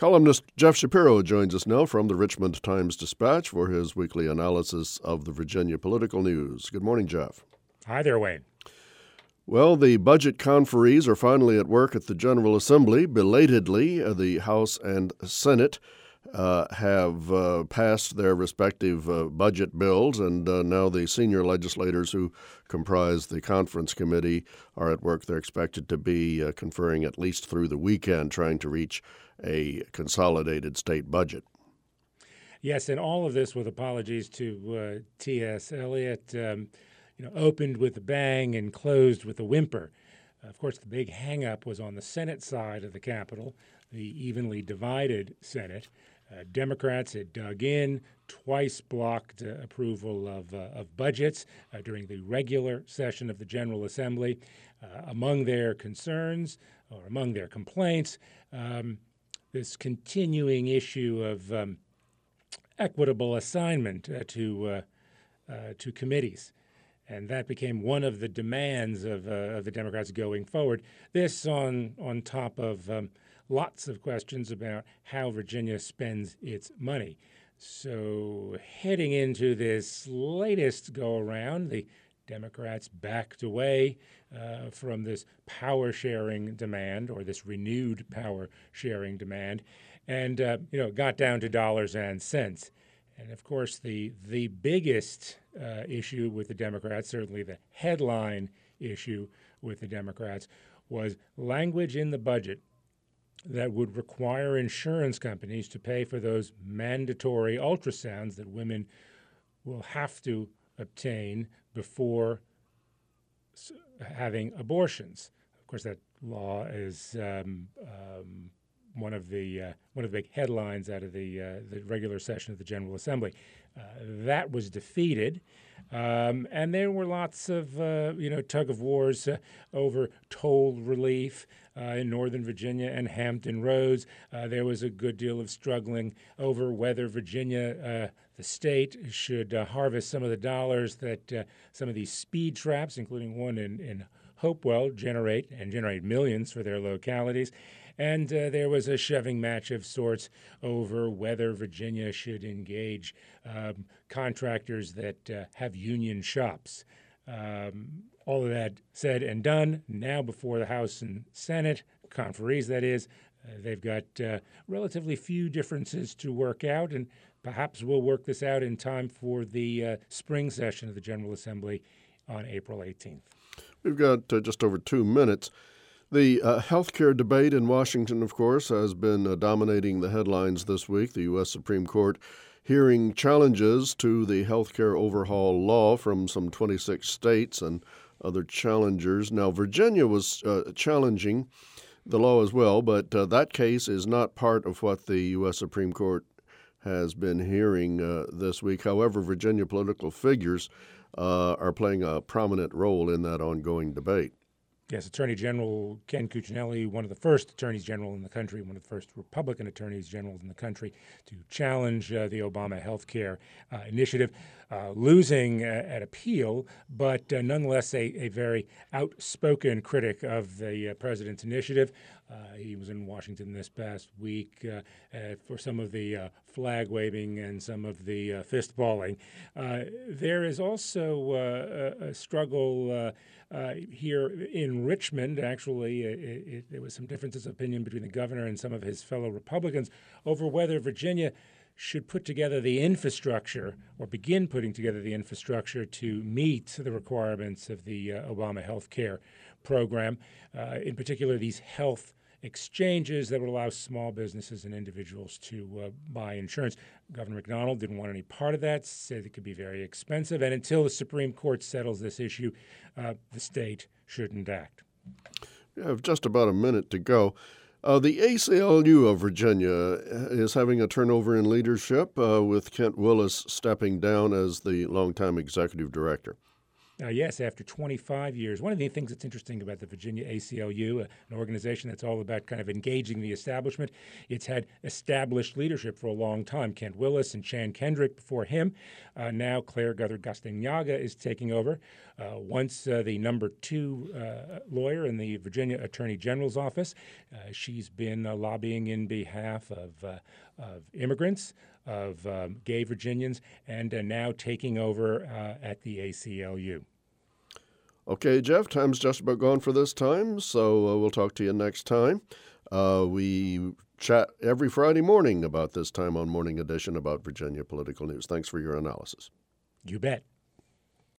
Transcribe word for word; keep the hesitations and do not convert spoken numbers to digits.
Columnist Jeff Shapiro joins us now from the Richmond Times-Dispatch for his weekly analysis of the Virginia political news. Good morning, Jeff. Hi there, Wayne. Well, the budget conferees are finally at work at the General Assembly. Belatedly, uh, the House and Senate uh, have uh, passed their respective uh, budget bills, and uh, now the senior legislators who comprise the conference committee are at work. They're expected to be uh, conferring at least through the weekend, trying to reach a consolidated state budget. Yes, and all of this with apologies to uh, T S. Eliot. Um, you know, opened with a bang and closed with a whimper. Uh, of course, the big hang-up was on the Senate side of the Capitol, the evenly divided Senate. Uh, Democrats had dug in, twice blocked uh, approval of, uh, of budgets uh, during the regular session of the General Assembly. Uh, among their concerns, or among their complaints, um, this continuing issue of um, equitable assignment uh, to uh, uh, to committees. And that became one of the demands of, uh, of the Democrats going forward. This on on top of um, lots of questions about how Virginia spends its money. So heading into this latest go-around, the Democrats backed away uh, from this power-sharing demand, or this renewed power-sharing demand, and uh, you know got down to dollars and cents. And of course, the the biggest uh, issue with the Democrats, certainly the headline issue with the Democrats, was language in the budget that would require insurance companies to pay for those mandatory ultrasounds that women will have to obtain before having abortions. Of course, that law is um, um, one of the uh, one of the big headlines out of the uh, the regular session of the General Assembly. Uh, that was defeated, um, and there were lots of uh, you know tug of wars uh, over toll relief uh, in Northern Virginia and Hampton Roads. Uh, there was a good deal of struggling over whether Virginia, uh, the state, should uh, harvest some of the dollars that uh, some of these speed traps, including one in, in Hopewell, generate and generate millions for their localities. And uh, there was a shoving match of sorts over whether Virginia should engage um, contractors that uh, have union shops. Um, all of that said and done, now before the House and Senate, conferees that is, uh, they've got uh, relatively few differences to work out, and perhaps we'll work this out in time for the uh, spring session of the General Assembly on April eighteenth. We've got uh, just over two minutes. The uh, health care debate in Washington, of course, has been uh, dominating the headlines this week. The U S Supreme Court hearing challenges to the health care overhaul law from some twenty-six states and other challengers. Now, Virginia was uh, challenging the law as well, but uh, that case is not part of what the U S Supreme Court has been hearing uh, this week. However, Virginia political figures uh, are playing a prominent role in that ongoing debate. Yes, Attorney General Ken Cuccinelli, one of the first attorneys general in the country, one of the first Republican attorneys generals in the country to challenge uh, the Obama health care uh, initiative, uh, losing uh, at appeal, but uh, nonetheless a, a very outspoken critic of the uh, president's initiative. Uh, he was in Washington this past week uh, uh, for some of the uh, flag waving and some of the uh, fist balling. Uh, there is also uh, a, a struggle uh, uh, here in Richmond. Actually, it, it, there was some differences of opinion between the governor and some of his fellow Republicans over whether Virginia should put together the infrastructure or begin putting together the infrastructure to meet the requirements of the uh, Obama health care program, uh, in particular these health exchanges that would allow small businesses and individuals to uh, buy insurance. Governor McDonald didn't want any part of that, said it could be very expensive, and until the Supreme Court settles this issue, uh, the state shouldn't act. We have just about a minute to go. Uh, the A C L U of Virginia is having a turnover in leadership uh, with Kent Willis stepping down as the longtime executive director. Uh, yes, after twenty-five years. One of the things that's interesting about the Virginia A C L U, uh, an organization that's all about kind of engaging the establishment, it's had established leadership for a long time. Kent Willis and Chan Kendrick before him. Uh, now Claire Guthrie-Gastagnaga is taking over. Uh, once uh, the number two uh, lawyer in the Virginia Attorney General's office, uh, she's been uh, lobbying in behalf of, uh, of immigrants, of um, gay Virginians, and uh, now taking over uh, at the A C L U. Okay, Jeff, time's just about gone for this time, so uh, we'll talk to you next time. Uh, we chat every Friday morning about this time on Morning Edition about Virginia political news. Thanks for your analysis. You bet.